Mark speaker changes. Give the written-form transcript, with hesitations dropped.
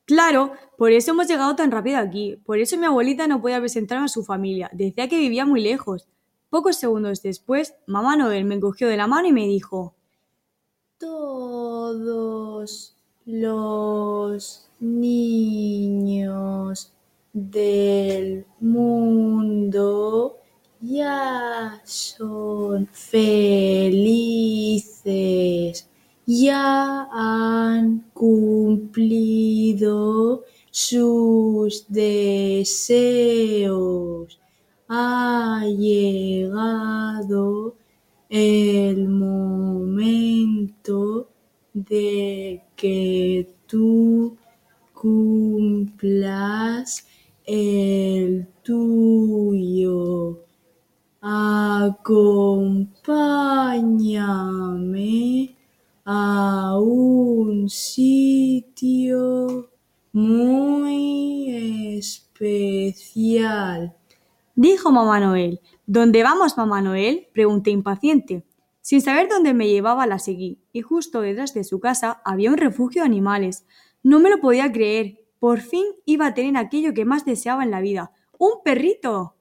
Speaker 1: Claro, por eso hemos llegado tan rápido aquí. Por eso mi abuelita no podía presentarme a su familia. Decía que vivía muy lejos. Pocos segundos después, mamá Noel me cogió de la mano y me dijo:
Speaker 2: Todos los niños del mundo ya son felices, ya han cumplido sus deseos. Ha llegado el momento de que tú cumplas el tuyo. Acompáñame a un sitio muy especial.
Speaker 1: Dijo mamá Noel. ¿Dónde vamos, mamá Noel? Pregunté impaciente. Sin saber dónde me llevaba, la seguí, y justo detrás de su casa había un refugio de animales. No me lo podía creer. Por fin iba a tener aquello que más deseaba en la vida. ¡Un perrito!